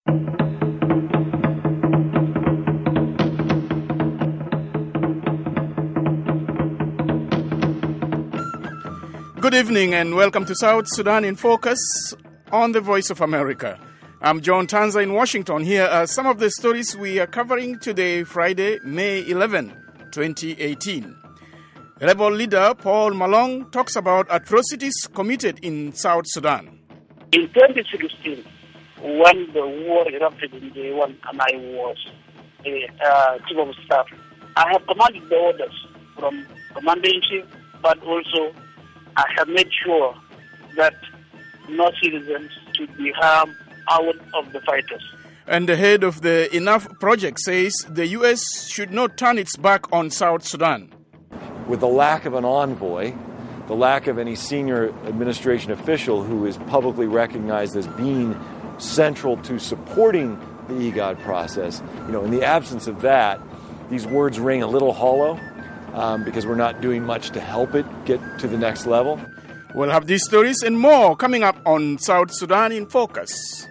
Good evening and welcome to South Sudan in Focus on the Voice of America. I'm John Tanza in Washington. Here are some of the stories we are covering today, Friday, May 11, 2018. Rebel leader Paul Malong talks about atrocities committed in South Sudan. In 2016, when the war erupted in Day 1 and I was chief of staff, I have commanded the orders from commander-in-chief, but also I have made sure that no citizens should be harmed out of the fighters. And the head of the Enough Project says the U.S. should not turn its back on South Sudan. With the lack of an envoy, the lack of any senior administration official who is publicly recognized as being central to supporting the IGAD process, in the absence of that, these words ring a little hollow. Because we're not doing much to help it get to the next level. We'll have these stories and more coming up on South Sudan in Focus.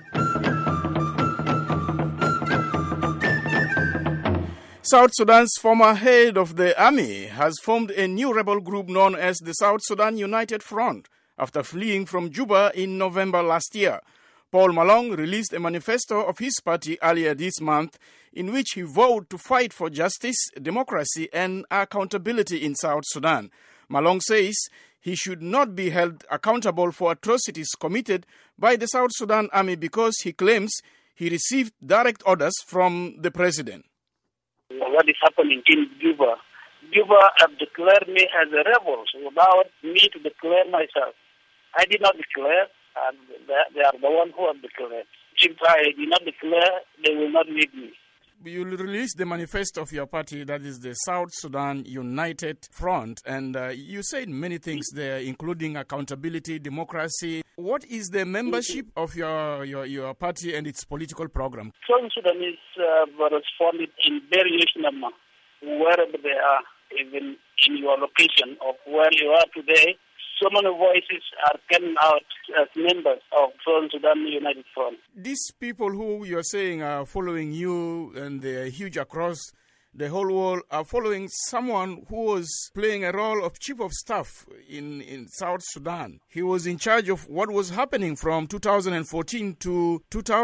South Sudan's former head of the army has formed a new rebel group known as the South Sudan United Front after fleeing from Juba in November last year. Paul Malong released a manifesto of his party earlier this month in which he vowed to fight for justice, democracy and accountability in South Sudan. Malong says he should not be held accountable for atrocities committed by the South Sudan army because he claims he received direct orders from the president. What is happening in Juba? Juba have declared me as a rebel without me to declare myself. I did not declare. And they are the ones who have declared. If I did not declare, they will not need me. You released the manifesto of your party, that is the South Sudan United Front, and you said many things there, including accountability, democracy. What is the membership of your party and its political program? South Sudanese responded in various numbers, wherever they are, even in your location of where you are today. So many voices are coming out as members of South Sudan United Front. These people who you're saying are following you and they're huge across the whole world are following someone who was playing a role of chief of staff in South Sudan. He was in charge of what was happening from 2014 to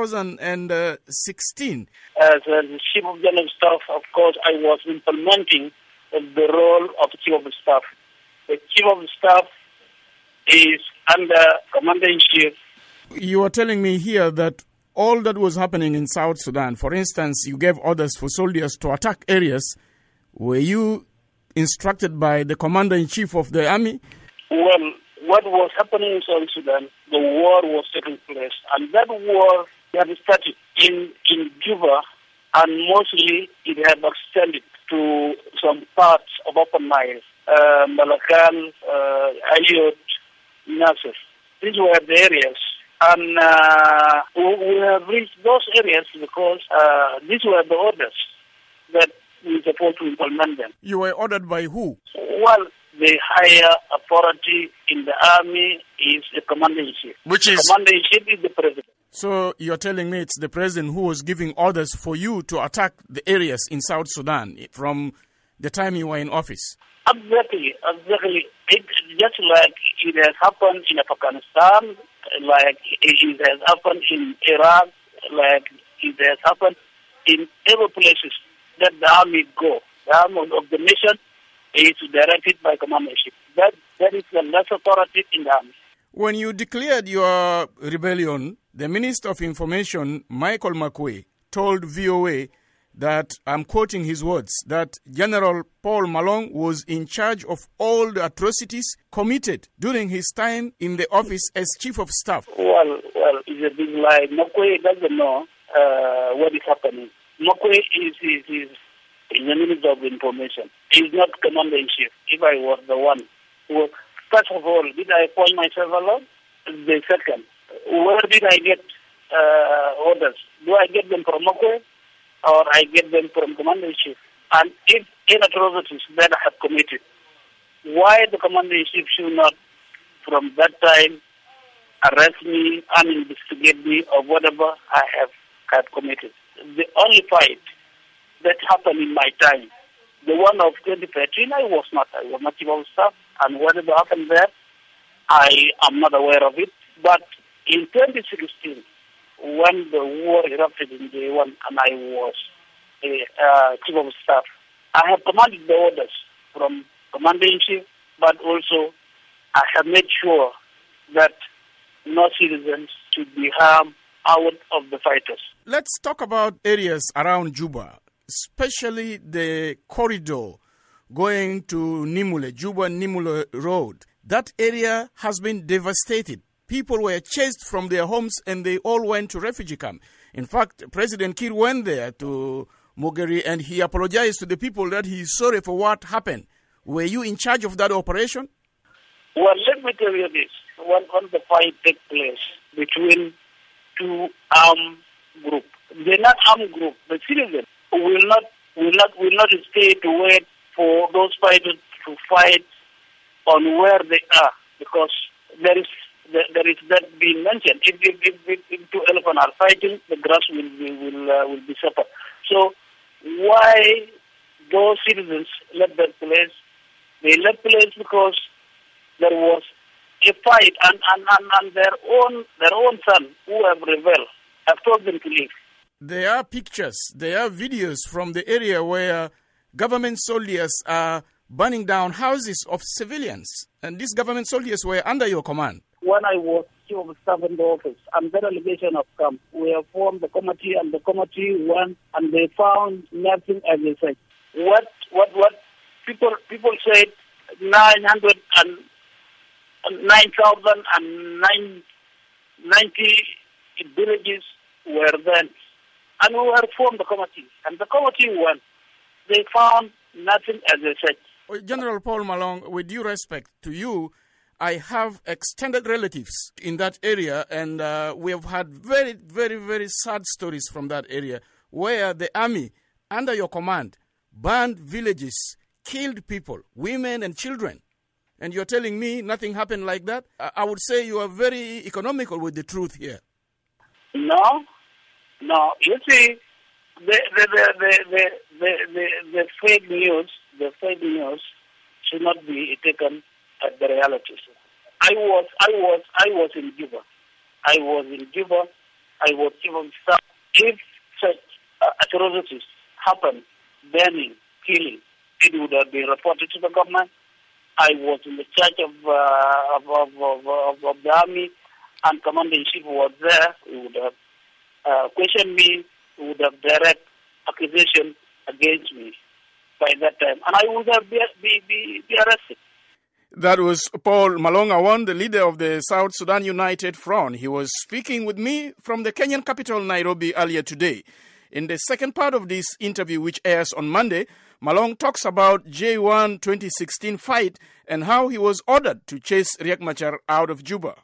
2016. As the chief of general staff, of course, I was implementing the role of chief of staff. The chief of staff is under commander-in-chief. You are telling me here that all that was happening in South Sudan, for instance, you gave orders for soldiers to attack areas. Were you instructed by the commander-in-chief of the army? Well, what was happening in South Sudan, the war was taking place. And that war had started in Juba, and mostly it had extended to some parts of Upper Nile, Malakal, Ayot, Nasser. These were the areas. And we have reached those areas because these were the orders that we were supposed to implement them. You were ordered by who? Well, the higher authority in the army is the commander-in-chief. The commander-in-chief is the president. So you're telling me it's the president who was giving orders for you to attack the areas in South Sudan from the time you were in office? Exactly. It's just like it has happened in Afghanistan, like it has happened in Iraq, like it has happened in every places that the army go. The army of the nation is directed by commander-in-chief. That is the less authority in the army. When you declared your rebellion, the Minister of Information, Michael McQuay, told VOA that, I'm quoting his words, that General Paul Malong was in charge of all the atrocities committed during his time in the office as Chief of Staff. Well, it's a big lie. McQuay doesn't know what is happening. McQuay is the Minister of Information. He's not Commander-in-Chief. If I was the one who, first of all, did I appoint myself alone? The second, where did I get orders? Do I get them from McQuay? Or I get them from Commander-in-Chief? And if any atrocities that I have committed, why the Commander-in-Chief should not, from that time, arrest me and investigate me or whatever I have had committed. The only fight that happened in my time, the one of 2013, I was not chief of staff, and whatever happened there, I am not aware of it. But in 2016, when the war erupted in J1 and I was chief of staff, I have commanded the orders from commander-in-chief, but also I have made sure that no citizens should be harmed out of the fighters. Let's talk about areas around Juba, especially the corridor going to Nimule, Juba-Nimule Road. That area has been devastated. People were chased from their homes and they all went to refugee camp. In fact, President Kiir went there to Mogeri and he apologized to the people that he is sorry for what happened. Were you in charge of that operation? Well, let me tell you this. When the fight took place between two armed groups, the not armed group, the citizens will not stay to wait for those fighters to fight on where they are, because there is that being mentioned. If two elephants are fighting, the grass will be separate. So why those citizens left that place? They left place because there was a fight, and their own son who have rebelled have told them to leave. There are pictures, there are videos from the area where government soldiers are burning down houses of civilians, and these government soldiers were under your command. When I was chief of staff in the office, and that allegation have come, we have formed the committee, and the committee went, and they found nothing as they said. What people said 9,090 villages were then, and we have formed the committee, and the committee went. They found nothing as they said. General Paul Malong, with due respect to you, I have extended relatives in that area, and we have had very, very, very sad stories from that area where the army, under your command, burned villages, killed people, women and children. And you're telling me nothing happened like that? I would say you are very economical with the truth here. No. You see, the fake news should not be taken as the reality. I was in Juba. I was chief of staff. If such atrocities happen, burning, killing, it would have been reported to the government. I was in the charge of the army, and commander-in-chief was there. He would have questioned me. He would have direct accusation against me by that time, and I would have be arrested. That was Paul Malong Awan, the leader of the South Sudan United Front. He was speaking with me from the Kenyan capital, Nairobi, earlier today. In the second part of this interview, which airs on Monday, Malong talks about J1 2016 fight and how he was ordered to chase Riek Machar out of Juba.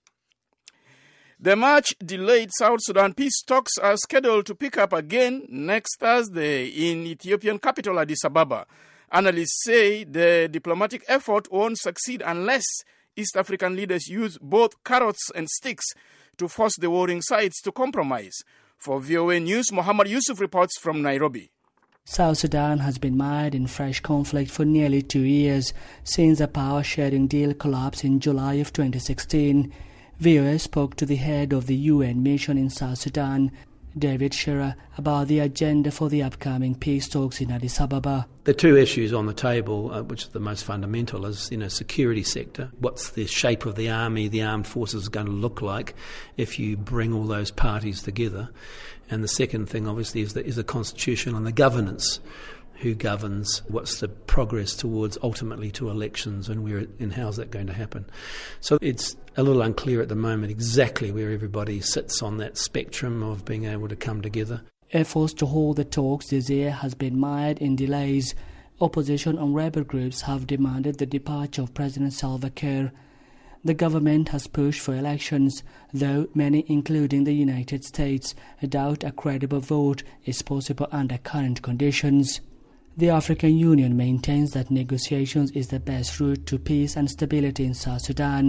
The much-delayed South Sudan peace talks are scheduled to pick up again next Thursday in Ethiopian capital Addis Ababa. Analysts say the diplomatic effort won't succeed unless East African leaders use both carrots and sticks to force the warring sides to compromise. For VOA News, Muhammad Yusuf reports from Nairobi. South Sudan has been mired in fresh conflict for nearly 2 years since the power-sharing deal collapsed in July of 2016. VOA spoke to the head of the UN mission in South Sudan, David Shearer, about the agenda for the upcoming peace talks in Addis Ababa. The two issues on the table, which are the most fundamental, is security sector. What's the shape of the army, the armed forces going to look like if you bring all those parties together? And the second thing, obviously, is the constitution and the governance. Who governs? What's the progress towards ultimately to elections, and how's that going to happen? So it's a little unclear at the moment exactly where everybody sits on that spectrum of being able to come together. Efforts to hold the talks this year has been mired in delays. Opposition and rebel groups have demanded the departure of President Salva Kiir. The government has pushed for elections, though many, including the United States, doubt a credible vote is possible under current conditions. The African Union maintains that negotiations is the best route to peace and stability in South Sudan.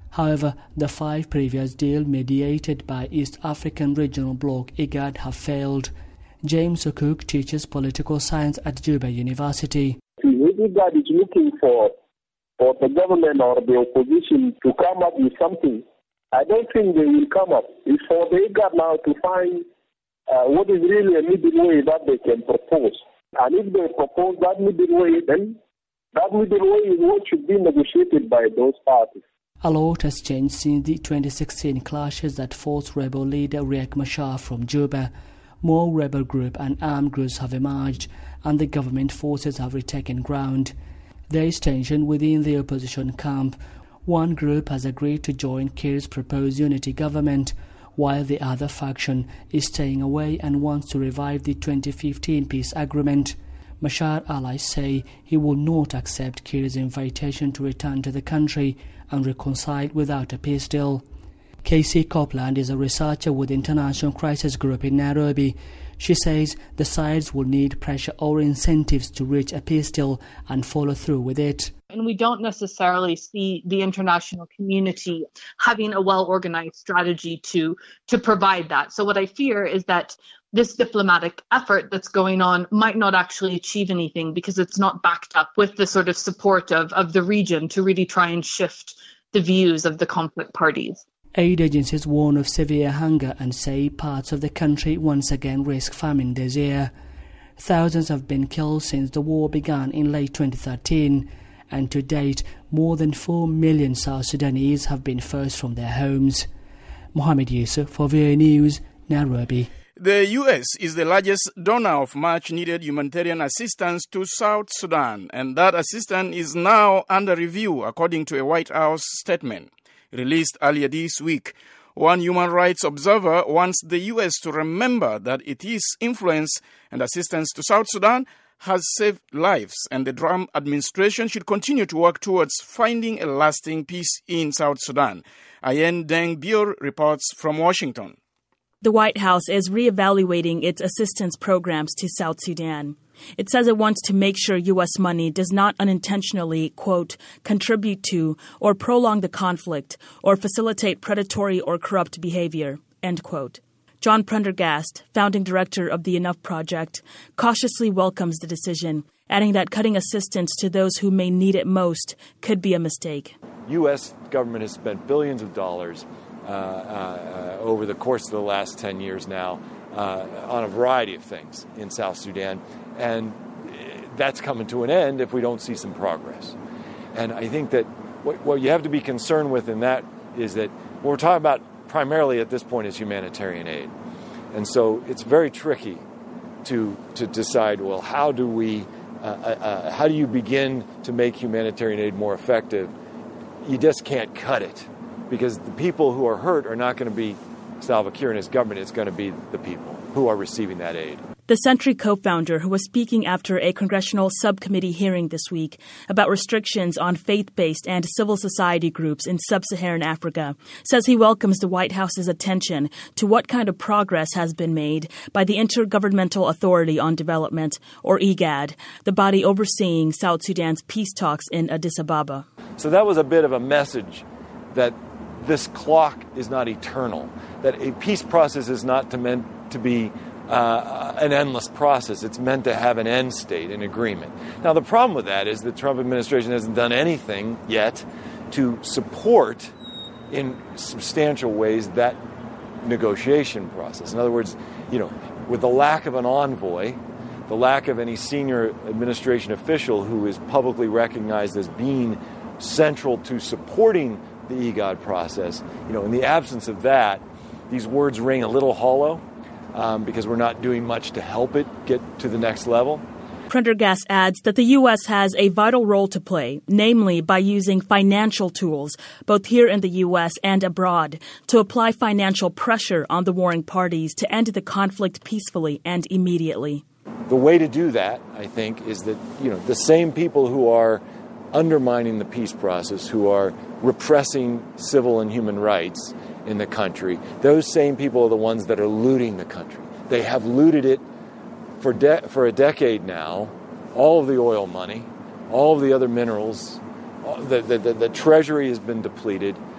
However, the 5 previous deals mediated by East African Regional Bloc IGAD have failed. James Okuk teaches political science at Juba University. IGAD is looking for the government or the opposition to come up with something. I don't think they will come up. It's for the IGAD now to find what is really a middle way that they can propose. And if they propose that middle way, then that middle way is what should be negotiated by those parties. A lot has changed since the 2016 clashes that forced rebel leader Riek Machar from Juba. More rebel groups and armed groups have emerged, and the government forces have retaken ground. There is tension within the opposition camp. One group has agreed to join Kiir's proposed unity government, while the other faction is staying away and wants to revive the 2015 peace agreement. Machar allies say he will not accept Kiir's invitation to return to the country and reconcile without a peace deal. Casey Copeland is a researcher with International Crisis Group in Nairobi. She says the sides will need pressure or incentives to reach a peace deal and follow through with it. And we don't necessarily see the international community having a well-organized strategy to provide that. So what I fear is that this diplomatic effort that's going on might not actually achieve anything because it's not backed up with the sort of support of the region to really try and shift the views of the conflict parties. Aid agencies warn of severe hunger and say parts of the country once again risk famine this year. Thousands have been killed since the war began in late 2013, and to date, more than 4 million South Sudanese have been forced from their homes. Mohammed Yusuf for VOA News, Nairobi. The U.S. is the largest donor of much-needed humanitarian assistance to South Sudan, and that assistance is now under review, according to a White House statement released earlier this week. One human rights observer wants the U.S. to remember that its influence and assistance to South Sudan has saved lives, and the Trump administration should continue to work towards finding a lasting peace in South Sudan. Ayen Deng Bior reports from Washington. The White House is reevaluating its assistance programs to South Sudan. It says it wants to make sure U.S. money does not unintentionally, quote, contribute to or prolong the conflict or facilitate predatory or corrupt behavior, end quote. John Prendergast, founding director of the Enough Project, cautiously welcomes the decision, adding that cutting assistance to those who may need it most could be a mistake. U.S. government has spent billions of dollars over the course of the last 10 years now on a variety of things in South Sudan, and that's coming to an end if we don't see some progress. And I think that what you have to be concerned with in that is that what we're talking about primarily at this point is humanitarian aid. And so it's very tricky to decide, well, how do you begin to make humanitarian aid more effective? You just can't cut it, because the people who are hurt are not going to be Salva Kiir and his government. It's going to be the people who are receiving that aid. The Sentry co-founder, who was speaking after a congressional subcommittee hearing this week about restrictions on faith-based and civil society groups in sub-Saharan Africa, says he welcomes the White House's attention to what kind of progress has been made by the Intergovernmental Authority on Development, or IGAD, the body overseeing South Sudan's peace talks in Addis Ababa. So that was a bit of a message that this clock is not eternal, that a peace process is not meant to be an endless process. It's meant to have an end state, an agreement. Now, the problem with that is the Trump administration hasn't done anything yet to support in substantial ways that negotiation process. In other words, with the lack of an envoy, the lack of any senior administration official who is publicly recognized as being central to supporting the IGAD process, in the absence of that, these words ring a little hollow. Because we're not doing much to help it get to the next level. Prendergast adds that the U.S. has a vital role to play, namely by using financial tools, both here in the U.S. and abroad, to apply financial pressure on the warring parties to end the conflict peacefully and immediately. The way to do that, I think, is that, the same people who are undermining the peace process, who are repressing civil and human rights in the country, those same people are the ones that are looting the country. They have looted it for a decade now, all of the oil money, all of the other minerals, the treasury has been depleted.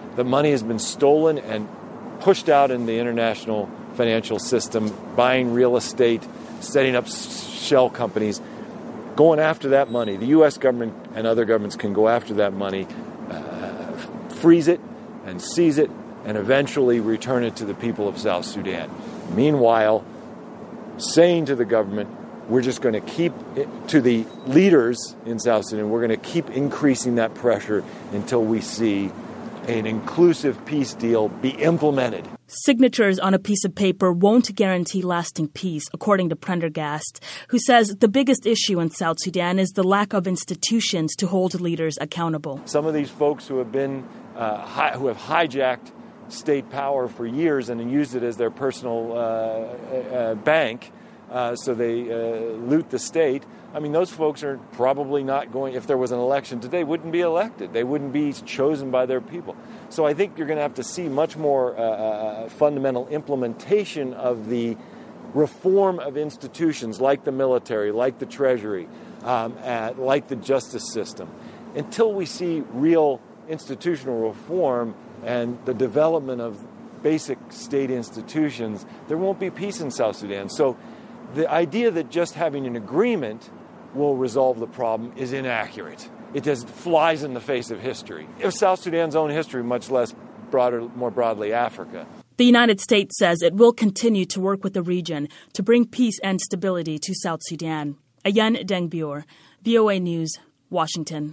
that money has been stolen and pushed out in the international financial system, buying real estate, setting up shell companies, going after that money. The U.S. government and other governments can go after that money, freeze it and seize it, and eventually return it to the people of South Sudan. Meanwhile, saying to the government, we're just going to keep it, to the leaders in South Sudan, we're going to keep increasing that pressure until we see an inclusive peace deal be implemented. Signatures on a piece of paper won't guarantee lasting peace, according to Prendergast, who says the biggest issue in South Sudan is the lack of institutions to hold leaders accountable. Some of these folks who have been who have hijacked state power for years and used it as their personal bank, so they loot the state. I mean, those folks are probably not going, if there was an election today, wouldn't be elected. They wouldn't be chosen by their people. So I think you're going to have to see much more fundamental implementation of the reform of institutions like the military, like the Treasury, like the justice system. Until we see real institutional reform and the development of basic state institutions, there won't be peace in South Sudan. So the idea that just having an agreement will resolve the problem is inaccurate. It just flies in the face of history. Of South Sudan's own history, much less more broadly Africa. The United States says it will continue to work with the region to bring peace and stability to South Sudan. Ayan Dengbior, VOA News, Washington.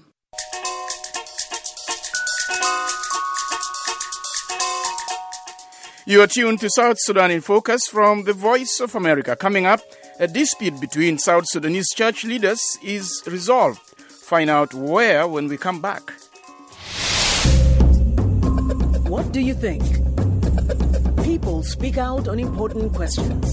You are tuned to South Sudan in Focus from the Voice of America. Coming up, a dispute between South Sudanese church leaders is resolved. Find out where when we come back. What do you think? People speak out on important questions.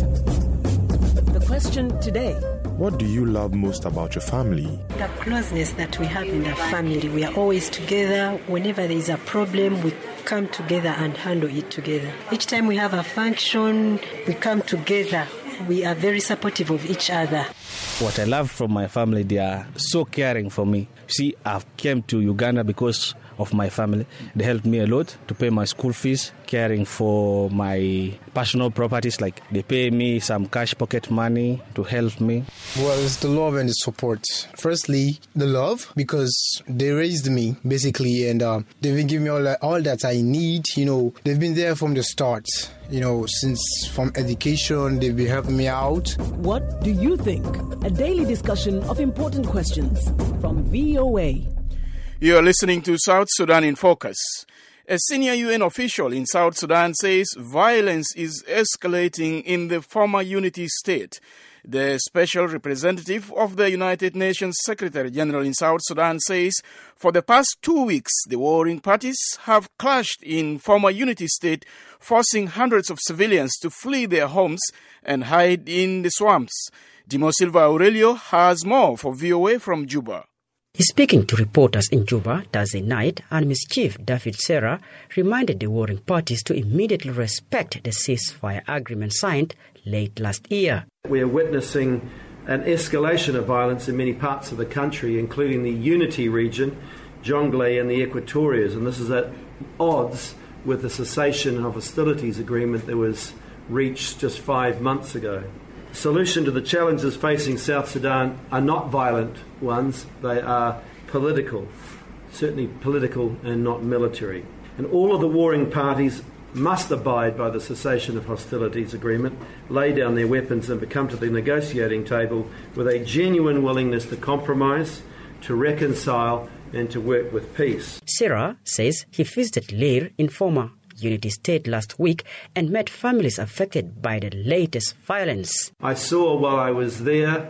The question today: what do you love most about your family? The closeness that we have in the family. We are always together. Whenever there is a problem, we come together and handle it together. Each time we have a function, we come together. We are very supportive of each other. What I love from my family, they are so caring for me. See, I've came to Uganda because of my family. They helped me a lot to pay my school fees, caring for my personal properties, like they pay me some cash pocket money to help me. Well, it's the love and the support. Firstly, the love, because they raised me, basically, and they've been giving me all that I need. You know, they've been there from the start. You know, since from education, they've been helping me out. What do you think? A daily discussion of important questions from VOA. You are listening to South Sudan in Focus. A senior UN official in South Sudan says violence is escalating in the former unity state. The special representative of the United Nations Secretary General in South Sudan says for the past 2 weeks, the warring parties have clashed in former unity state, forcing hundreds of civilians to flee their homes and hide in the swamps. Dimo Silva Aurelio has more for VOA from Juba. Speaking to reporters in Juba Thursday night, Army's Chief David Serra reminded the warring parties to immediately respect the ceasefire agreement signed late last year. We are witnessing an escalation of violence in many parts of the country, including the Unity region, Jonglei and the Equatorias, and this is at odds with the cessation of hostilities agreement that was reached just 5 months ago. The solution to the challenges facing South Sudan are not violent ones, they are political, certainly political and not military. And all of the warring parties must abide by the cessation of hostilities agreement, lay down their weapons and come to the negotiating table with a genuine willingness to compromise, to reconcile and to work with peace. Serra says he visited Leir in former Unity State last week and met families affected by the latest violence. I saw while I was there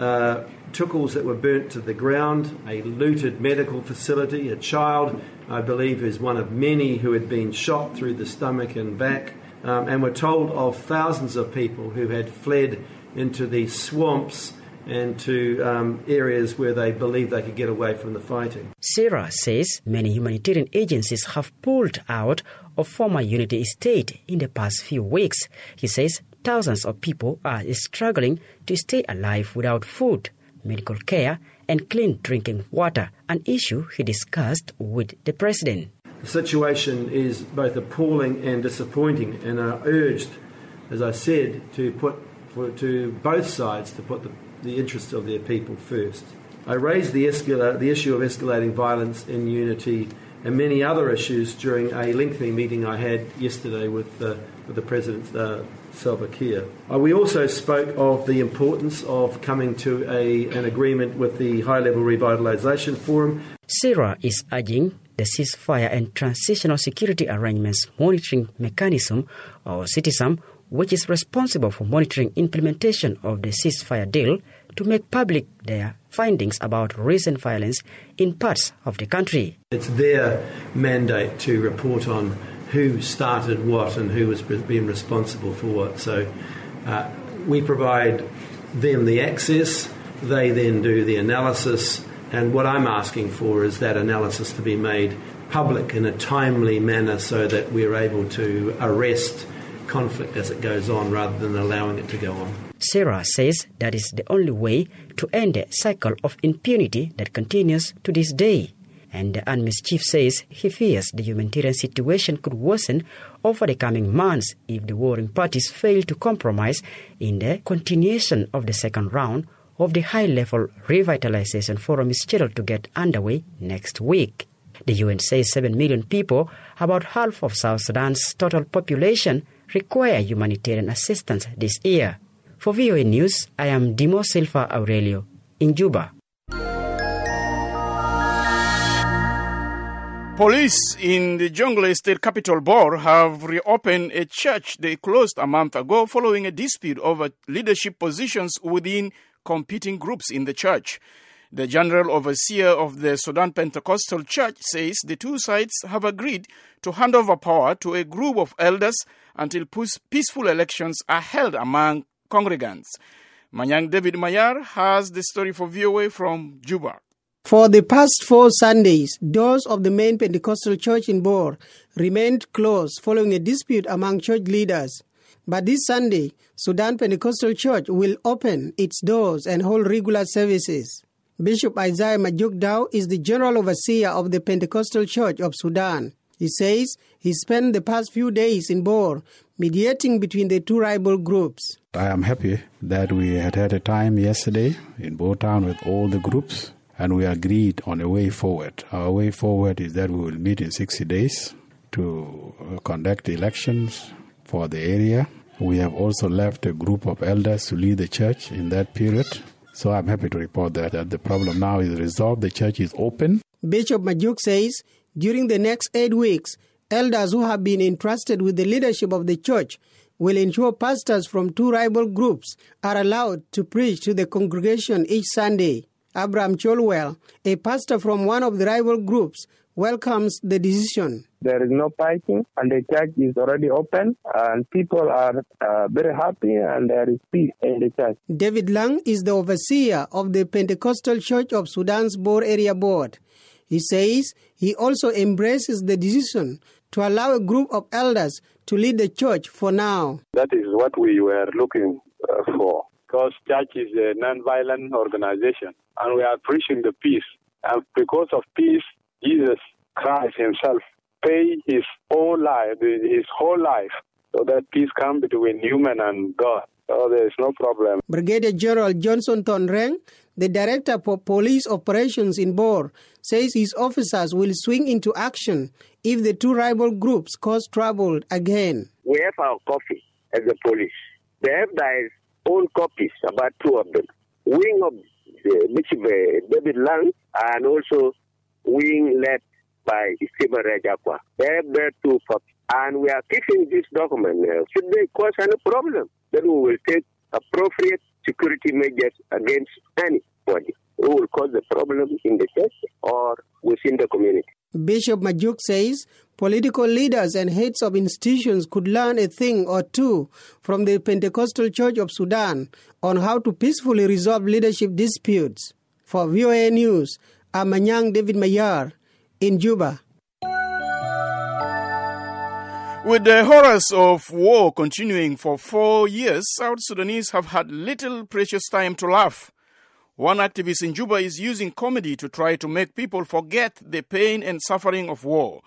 tukals that were burnt to the ground, a looted medical facility, a child, I believe, is one of many who had been shot through the stomach and back, and we're told of thousands of people who had fled into the swamps and to areas where they believed they could get away from the fighting. Serra says many humanitarian agencies have pulled out of former Unity State in the past few weeks. He says thousands of people are struggling to stay alive without food, medical care, and clean drinking water, an issue he discussed with the president. The situation is both appalling and disappointing, and are urged, as I said, to both sides to put the interests of their people first. I raised the issue of escalating violence in Unity and many other issues during a lengthy meeting I had yesterday with the President Salva Kiir. We also spoke of the importance of coming to an agreement with the High-Level Revitalisation Forum. Sarah is urging the Ceasefire and Transitional Security Arrangements Monitoring Mechanism, or CITESAM, which is responsible for monitoring implementation of the ceasefire deal, to make public their findings about recent violence in parts of the country. It's their mandate to report on who started what and who has been responsible for what. So we provide them the access, they then do the analysis, and what I'm asking for is that analysis to be made public in a timely manner so that we're able to arrest conflict as it goes on rather than allowing it to go on. Sarah says that is the only way to end the cycle of impunity that continues to this day. And the UNMISS chief says he fears the humanitarian situation could worsen over the coming months if the warring parties fail to compromise in the continuation of the second round of the High-Level Revitalization Forum is scheduled to get underway next week. The UN says 7 million people, about half of South Sudan's total population, require humanitarian assistance this year. For VOA News, I am Dimo Silva Aurelio in Juba. Police in the Jonglei state capital Bor have reopened a church they closed a month ago following a dispute over leadership positions within competing groups in the church. The General Overseer of the Sudan Pentecostal Church says the two sides have agreed to hand over power to a group of elders until peaceful elections are held among congregants. Manyang David Mayar has the story for VOA from Juba. For the past 4 Sundays, doors of the main Pentecostal church in Bor remained closed following a dispute among church leaders. But this Sunday, Sudan Pentecostal Church will open its doors and hold regular services. Bishop Isaiah Majuk Dao is the General Overseer of the Pentecostal Church of Sudan. He says he spent the past few days in Bor mediating between the two rival groups. I am happy that we had a time yesterday in Bor town with all the groups, and we agreed on a way forward. Our way forward is that we will meet in 60 days to conduct elections for the area. We have also left a group of elders to lead the church in that period. So I'm happy to report that the problem now is resolved. The church is open. Bishop Majuk says during the next 8 weeks, elders who have been entrusted with the leadership of the church will ensure pastors from two rival groups are allowed to preach to the congregation each Sunday. Abraham Cholwell, a pastor from one of the rival groups, welcomes the decision. There is no fighting and the church is already open and people are very happy and there is peace in the church. David Lang is the overseer of the Pentecostal Church of Sudan's Bor Area Board. He says he also embraces the decision to allow a group of elders to lead the church for now. That is what we were looking for, because church is a non-violent organization and we are preaching the peace. And because of peace, Jesus Christ himself paid his whole life, so that peace comes between human and God. So there is no problem. Brigadier General Johnson Tonreng, the Director for Police Operations in Bor, says his officers will swing into action if the two rival groups cause trouble again. We have our coffee as the police. They have their own copies, about 2 of them. Wing of Bishop David Lang and also wing led by Stephen Rajakwa. They have their 2 copies. And we are keeping this document. Should they cause any problem, then we will take appropriate security measures against anybody who will cause the problem in the church or within the community. Bishop Majuk says political leaders and heads of institutions could learn a thing or two from the Pentecostal Church of Sudan on how to peacefully resolve leadership disputes. For VOA News, I'm Manyang David Mayar in Juba. With the horrors of war continuing for 4 years, South Sudanese have had little precious time to laugh. One activist in Juba is using comedy to try to make people forget the pain and suffering of war.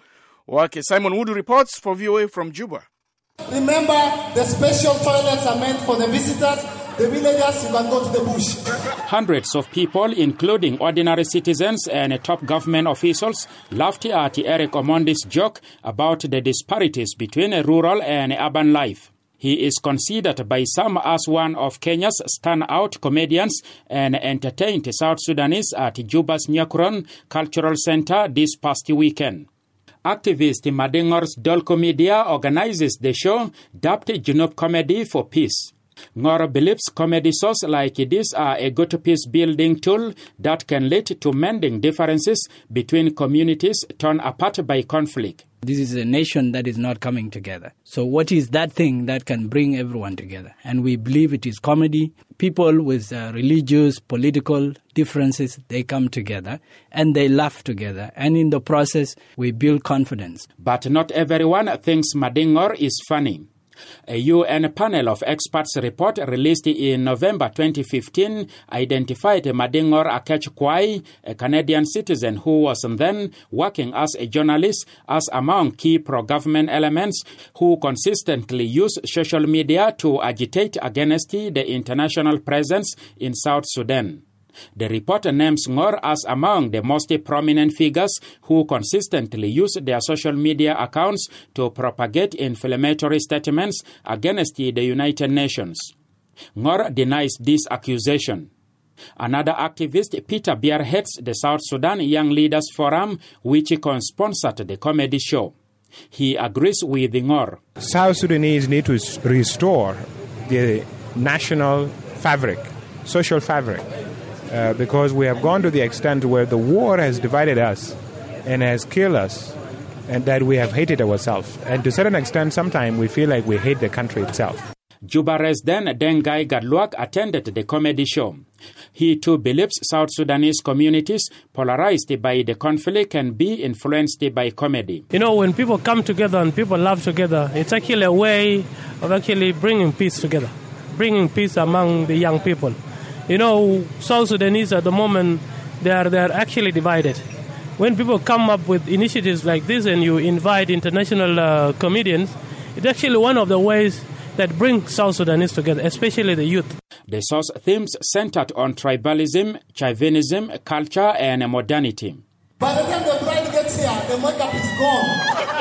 Wake Simon Wood reports for VOA from Juba. Remember, the special toilets are meant for the visitors. The villagers, you can go to the bush. Hundreds of people, including ordinary citizens and top government officials, laughed at Eric Omondi's joke about the disparities between rural and urban life. He is considered by some as one of Kenya's standout comedians and entertained South Sudanese at Juba's Nyakuron Cultural Center this past weekend. Activist Madingor's Dolco Media organizes the show, dubbed Junub Comedy for Peace. Ngor believes comedy shows like this are a good peace-building tool that can lead to mending differences between communities torn apart by conflict. This is a nation that is not coming together. So what is that thing that can bring everyone together? And we believe it is comedy. People with religious, political differences, they come together and they laugh together. And in the process, we build confidence. But not everyone thinks Madingor is funny. A UN panel of experts report released in November 2015 identified Madingor Akech Kwai, a Canadian citizen who was then working as a journalist, as among key pro-government elements who consistently use social media to agitate against the international presence in South Sudan. The report names Ngor as among the most prominent figures who consistently use their social media accounts to propagate inflammatory statements against the United Nations. Ngor denies this accusation. Another activist, Peter Biar, heads the South Sudan Young Leaders Forum, which co-sponsored the comedy show. He agrees with Ngor. South Sudanese need to restore the national fabric, social fabric. Because we have gone to the extent where the war has divided us and has killed us, and that we have hated ourselves. And to a certain extent, sometimes we feel like we hate the country itself. Juba resident Dengai Gadluak attended the comedy show. He too believes South Sudanese communities polarized by the conflict can be influenced by comedy. You know, when people come together and people laugh together, it's actually a way of actually bringing peace together, bringing peace among the young people. You know, South Sudanese at the moment, they are actually divided. When people come up with initiatives like this and you invite international comedians, it's actually one of the ways that brings South Sudanese together, especially the youth. The show's themes centered on tribalism, chauvinism, culture, and modernity. By the time the bride gets here, the makeup is gone.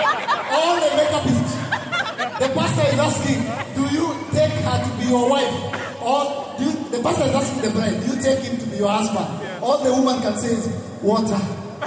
All the makeup is... The pastor is asking, do you take her to be your wife? Or the pastor is asking the bride, do you take him to be your husband? All the woman can say is water.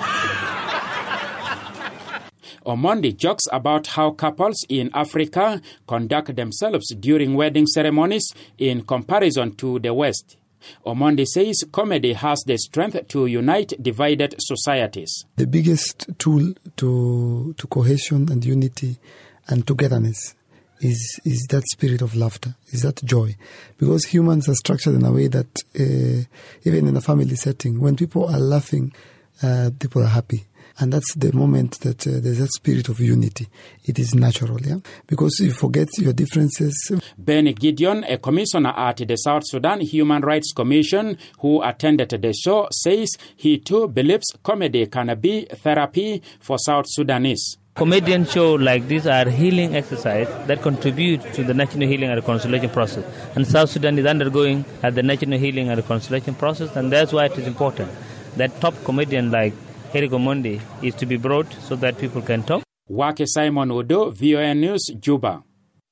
Omondi jokes about how couples in Africa conduct themselves during wedding ceremonies in comparison to the West. Omondi says comedy has the strength to unite divided societies. The biggest tool to cohesion and unity and togetherness is that spirit of laughter, is that joy. Because humans are structured in a way that even in a family setting, when people are laughing, people are happy. And that's the moment that there's that spirit of unity. It is natural, yeah? Because you forget your differences. Ben Gideon, a commissioner at the South Sudan Human Rights Commission who attended the show, says he too believes comedy can be therapy for South Sudanese. Comedian shows like these are healing exercise that contribute to the national healing and reconciliation process. And South Sudan is undergoing the national healing and reconciliation process, and that's why it is important that top comedian like Eric Omondi is to be brought so that people can talk. Wake Simon Odo, VOA News, Juba.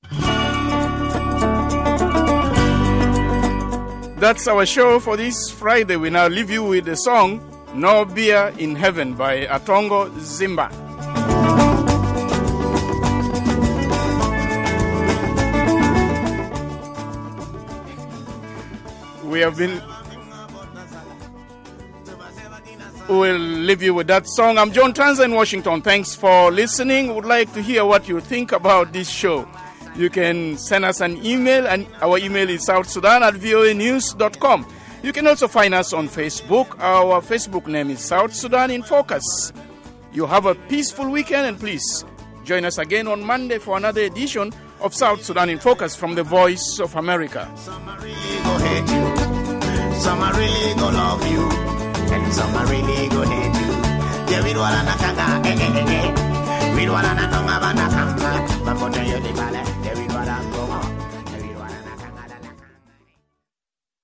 That's our show for this Friday. We now leave you with the song No Beer in Heaven by Atongo Zimba. We'll leave you with that song. I'm John Tanza in Washington. Thanks for listening. Would like to hear what you think about this show. You can send us an email, and our email is southsudan@voanews.com. You can also find us on Facebook. Our Facebook name is South Sudan in Focus. You have a peaceful weekend, and please join us again on Monday for another edition of South Sudan in Focus from the Voice of America. Some are really gonna hate you, some are really gonna love you, and some are really gonna hate you. David Walanakanga, We don't want to talk about the camera. But for the ballet,